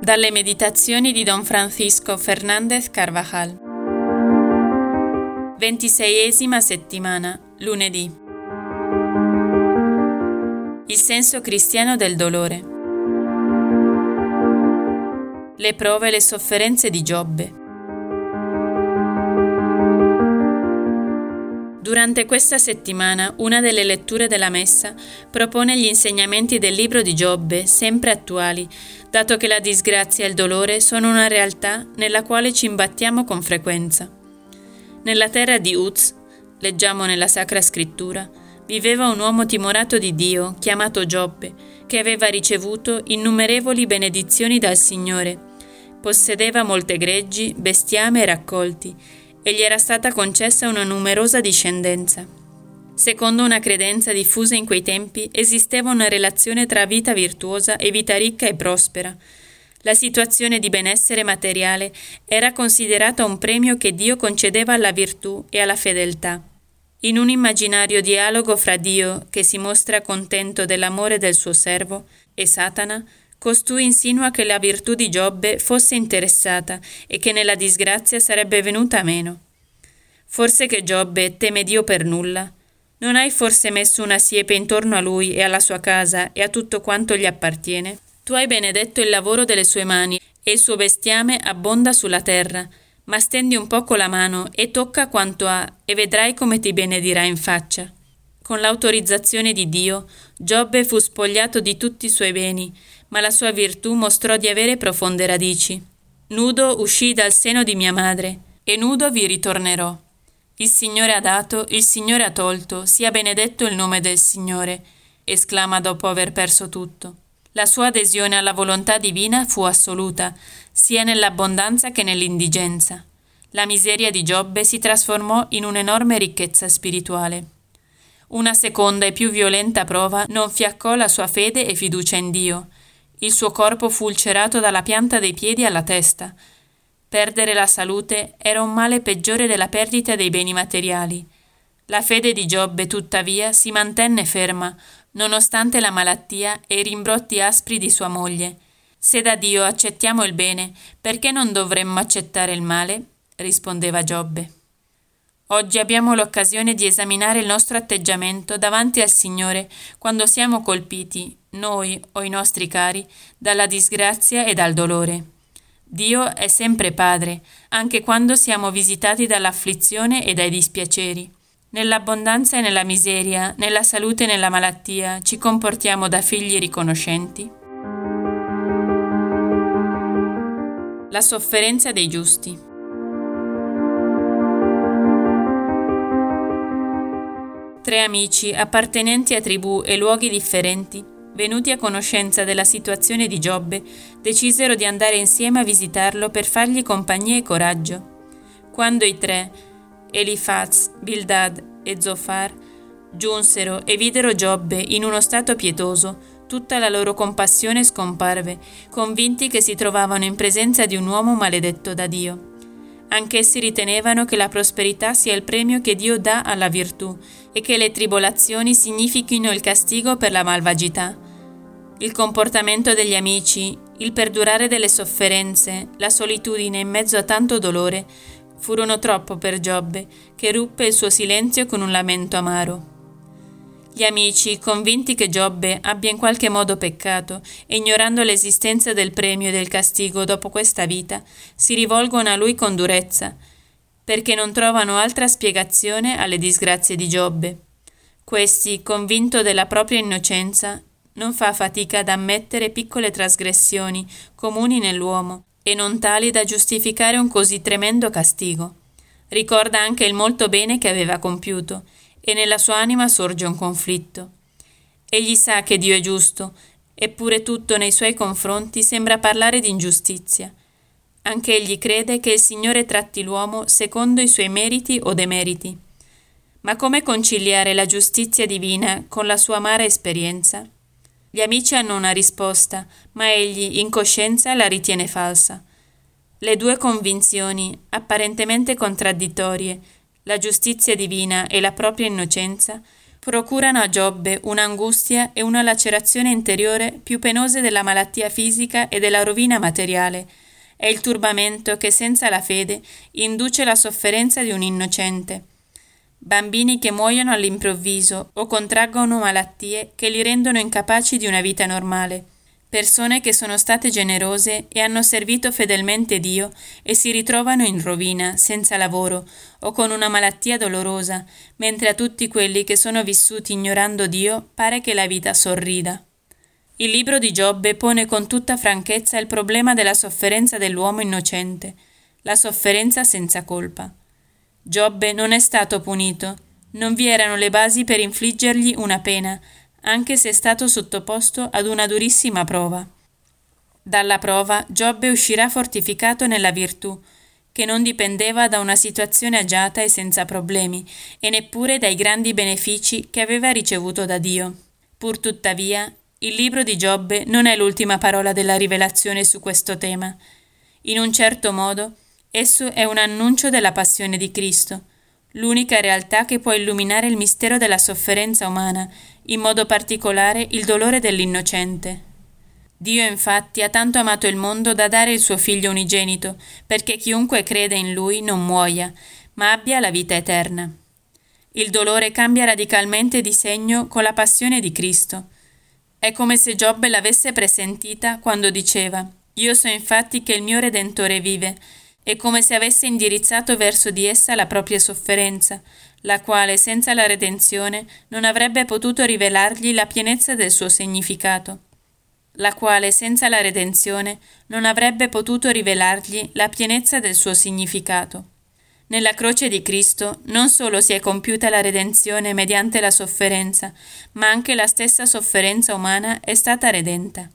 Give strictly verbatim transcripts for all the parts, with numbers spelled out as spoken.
Dalle meditazioni di Don Francisco Fernández Carvajal. ventiseiesima settimana, lunedì. Il senso cristiano del dolore. Le prove e le sofferenze di Giobbe. Durante questa settimana, una delle letture della Messa propone gli insegnamenti del libro di Giobbe, sempre attuali, dato che la disgrazia e il dolore sono una realtà nella quale ci imbattiamo con frequenza. Nella terra di Uz, leggiamo nella Sacra Scrittura, viveva un uomo timorato di Dio, chiamato Giobbe, che aveva ricevuto innumerevoli benedizioni dal Signore. Possedeva molte greggi, bestiame e raccolti, e gli era stata concessa una numerosa discendenza. Secondo una credenza diffusa in quei tempi, esisteva una relazione tra vita virtuosa e vita ricca e prospera. La situazione di benessere materiale era considerata un premio che Dio concedeva alla virtù e alla fedeltà. In un immaginario dialogo fra Dio, che si mostra contento dell'amore del suo servo, e Satana, costui insinua che la virtù di Giobbe fosse interessata e che nella disgrazia sarebbe venuta meno. Forse che Giobbe teme Dio per nulla? Non hai forse messo una siepe intorno a lui e alla sua casa e a tutto quanto gli appartiene? Tu hai benedetto il lavoro delle sue mani e il suo bestiame abbonda sulla terra, ma stendi un poco la mano e tocca quanto ha e vedrai come ti benedirà in faccia. Con l'autorizzazione di Dio, Giobbe fu spogliato di tutti i suoi beni, ma la sua virtù mostrò di avere profonde radici. Nudo uscii dal seno di mia madre, e nudo vi ritornerò. Il Signore ha dato, il Signore ha tolto, sia benedetto il nome del Signore, esclama dopo aver perso tutto. La sua adesione alla volontà divina fu assoluta, sia nell'abbondanza che nell'indigenza. La miseria di Giobbe si trasformò in un'enorme ricchezza spirituale. Una seconda e più violenta prova non fiaccò la sua fede e fiducia in Dio. Il suo corpo fu ulcerato dalla pianta dei piedi alla testa. Perdere la salute era un male peggiore della perdita dei beni materiali. La fede di Giobbe, tuttavia, si mantenne ferma, nonostante la malattia e i rimbrotti aspri di sua moglie. Se da Dio accettiamo il bene, perché non dovremmo accettare il male? Rispondeva Giobbe. Oggi abbiamo l'occasione di esaminare il nostro atteggiamento davanti al Signore quando siamo colpiti, noi o i nostri cari, dalla disgrazia e dal dolore. Dio è sempre Padre, anche quando siamo visitati dall'afflizione e dai dispiaceri. Nell'abbondanza e nella miseria, nella salute e nella malattia, ci comportiamo da figli riconoscenti? La sofferenza dei giusti. Tre amici, appartenenti a tribù e luoghi differenti, venuti a conoscenza della situazione di Giobbe, decisero di andare insieme a visitarlo per fargli compagnia e coraggio. Quando i tre, Elifaz, Bildad e Zofar, giunsero e videro Giobbe in uno stato pietoso, tutta la loro compassione scomparve, convinti che si trovavano in presenza di un uomo maledetto da Dio. Anch'essi ritenevano che la prosperità sia il premio che Dio dà alla virtù e che le tribolazioni significhino il castigo per la malvagità. Il comportamento degli amici, il perdurare delle sofferenze, la solitudine in mezzo a tanto dolore, furono troppo per Giobbe, che ruppe il suo silenzio con un lamento amaro. Gli amici, convinti che Giobbe abbia in qualche modo peccato e ignorando l'esistenza del premio e del castigo dopo questa vita, si rivolgono a lui con durezza, perché non trovano altra spiegazione alle disgrazie di Giobbe. Questi, convinto della propria innocenza, non fa fatica ad ammettere piccole trasgressioni comuni nell'uomo e non tali da giustificare un così tremendo castigo. Ricorda anche il molto bene che aveva compiuto, e nella sua anima sorge un conflitto. Egli sa che Dio è giusto, eppure tutto nei suoi confronti sembra parlare di ingiustizia. Anche egli crede che il Signore tratti l'uomo secondo i suoi meriti o demeriti. Ma come conciliare la giustizia divina con la sua amara esperienza? Gli amici hanno una risposta, ma egli, in coscienza, la ritiene falsa. Le due convinzioni, apparentemente contraddittorie, la giustizia divina e la propria innocenza, procurano a Giobbe un'angustia e una lacerazione interiore più penose della malattia fisica e della rovina materiale. È il turbamento che senza la fede induce la sofferenza di un innocente. Bambini che muoiono all'improvviso o contraggono malattie che li rendono incapaci di una vita normale. Persone che sono state generose e hanno servito fedelmente Dio e si ritrovano in rovina, senza lavoro o con una malattia dolorosa, mentre a tutti quelli che sono vissuti ignorando Dio pare che la vita sorrida. Il libro di Giobbe pone con tutta franchezza il problema della sofferenza dell'uomo innocente, la sofferenza senza colpa. Giobbe non è stato punito, non vi erano le basi per infliggergli una pena, anche se è stato sottoposto ad una durissima prova. Dalla prova Giobbe uscirà fortificato nella virtù, che non dipendeva da una situazione agiata e senza problemi, e neppure dai grandi benefici che aveva ricevuto da Dio. Pur tuttavia, il libro di Giobbe non è l'ultima parola della rivelazione su questo tema. In un certo modo, esso è un annuncio della passione di Cristo, l'unica realtà che può illuminare il mistero della sofferenza umana, in modo particolare il dolore dell'innocente. Dio infatti ha tanto amato il mondo da dare il suo Figlio unigenito, perché chiunque crede in Lui non muoia, ma abbia la vita eterna. Il dolore cambia radicalmente di segno con la passione di Cristo. È come se Giobbe l'avesse presentita quando diceva: «Io so infatti che il mio Redentore vive», è come se avesse indirizzato verso di essa la propria sofferenza, la quale senza la redenzione non avrebbe potuto rivelargli la pienezza del suo significato, la quale senza la redenzione non avrebbe potuto rivelargli la pienezza del suo significato. Nella croce di Cristo non solo si è compiuta la redenzione mediante la sofferenza, ma anche la stessa sofferenza umana è stata redenta.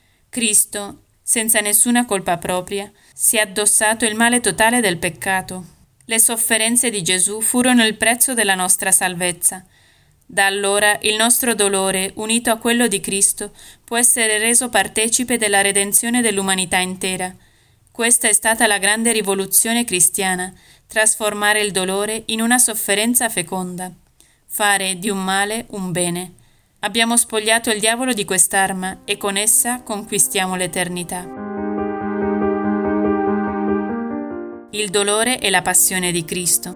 Cristo, senza nessuna colpa propria, si è addossato il male totale del peccato. Le sofferenze di Gesù furono il prezzo della nostra salvezza. Da allora il nostro dolore, unito a quello di Cristo, può essere reso partecipe della redenzione dell'umanità intera. Questa è stata la grande rivoluzione cristiana, trasformare il dolore in una sofferenza feconda, fare di un male un bene. Abbiamo spogliato il diavolo di quest'arma e con essa conquistiamo l'eternità. Il dolore e la passione di Cristo.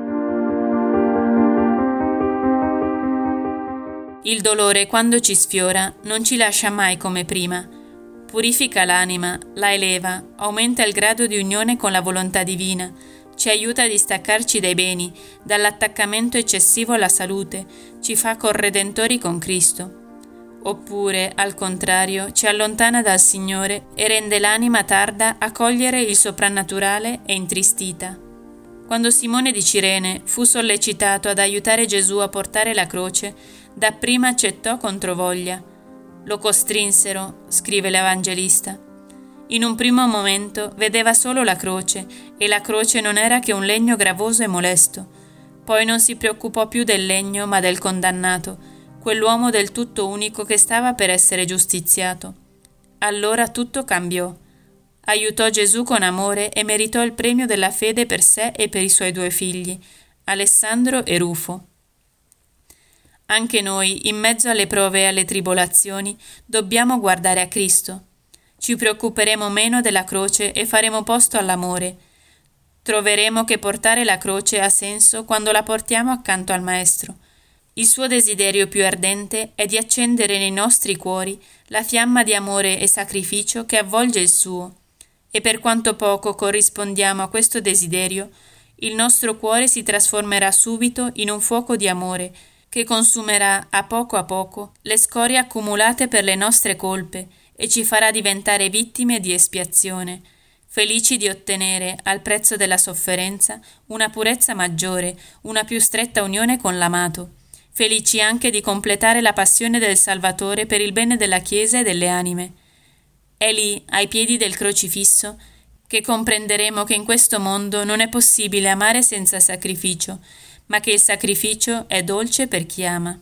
Il dolore, quando ci sfiora, non ci lascia mai come prima. Purifica l'anima, la eleva, aumenta il grado di unione con la volontà divina, ci aiuta a distaccarci dai beni, dall'attaccamento eccessivo alla salute, ci fa corredentori con Cristo. Oppure, al contrario, ci allontana dal Signore e rende l'anima tarda a cogliere il soprannaturale e intristita. Quando Simone di Cirene fu sollecitato ad aiutare Gesù a portare la croce, dapprima accettò controvoglia. Lo costrinsero, scrive l'Evangelista. In un primo momento vedeva solo la croce, e la croce non era che un legno gravoso e molesto. Poi non si preoccupò più del legno, ma del condannato, quell'uomo del tutto unico che stava per essere giustiziato. Allora tutto cambiò. Aiutò Gesù con amore e meritò il premio della fede per sé e per i suoi due figli, Alessandro e Rufo. Anche noi, in mezzo alle prove e alle tribolazioni, dobbiamo guardare a Cristo. Ci preoccuperemo meno della croce e faremo posto all'amore. Troveremo che portare la croce ha senso quando la portiamo accanto al Maestro. Il suo desiderio più ardente è di accendere nei nostri cuori la fiamma di amore e sacrificio che avvolge il suo. E per quanto poco corrispondiamo a questo desiderio, il nostro cuore si trasformerà subito in un fuoco di amore che consumerà a poco a poco le scorie accumulate per le nostre colpe e ci farà diventare vittime di espiazione, felici di ottenere, al prezzo della sofferenza, una purezza maggiore, una più stretta unione con l'amato, felici anche di completare la passione del Salvatore per il bene della Chiesa e delle anime. È lì, ai piedi del crocifisso, che comprenderemo che in questo mondo non è possibile amare senza sacrificio, ma che il sacrificio è dolce per chi ama.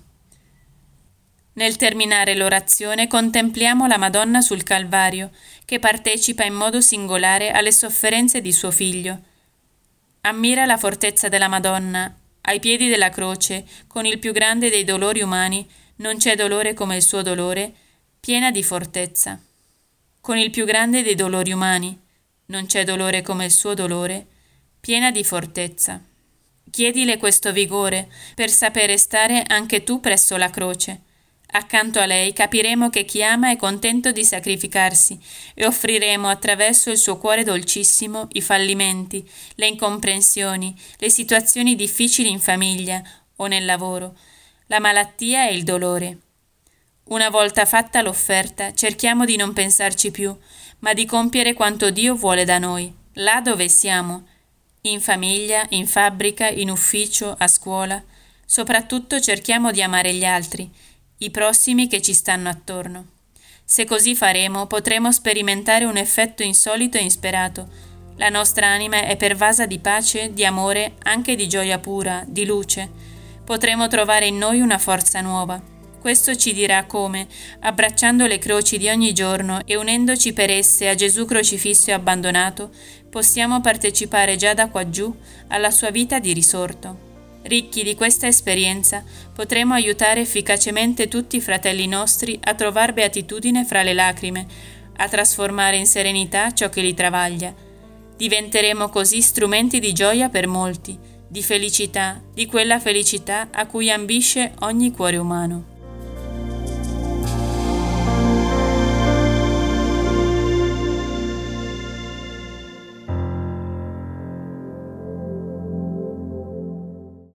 Nel terminare l'orazione contempliamo la Madonna sul Calvario, che partecipa in modo singolare alle sofferenze di suo figlio. Ammira la fortezza della Madonna, ai piedi della croce, con il più grande dei dolori umani, non c'è dolore come il suo dolore, piena di fortezza. Con il più grande dei dolori umani, non c'è dolore come il suo dolore, piena di fortezza. Chiedile questo vigore per sapere stare anche tu presso la croce. Accanto a lei capiremo che chi ama è contento di sacrificarsi e offriremo attraverso il suo cuore dolcissimo i fallimenti, le incomprensioni, le situazioni difficili in famiglia o nel lavoro, la malattia e il dolore. Una volta fatta l'offerta, cerchiamo di non pensarci più, ma di compiere quanto Dio vuole da noi, là dove siamo, in famiglia, in fabbrica, in ufficio, a scuola. Soprattutto cerchiamo di amare gli altri, i prossimi che ci stanno attorno. Se così faremo, potremo sperimentare un effetto insolito e insperato. La nostra anima è pervasa di pace, di amore, anche di gioia pura, di luce. Potremo trovare in noi una forza nuova. Questo ci dirà come, abbracciando le croci di ogni giorno e unendoci per esse a Gesù crocifisso e abbandonato, possiamo partecipare già da quaggiù alla sua vita di risorto. Ricchi di questa esperienza, potremo aiutare efficacemente tutti i fratelli nostri a trovar beatitudine fra le lacrime, a trasformare in serenità ciò che li travaglia. Diventeremo così strumenti di gioia per molti, di felicità, di quella felicità a cui ambisce ogni cuore umano.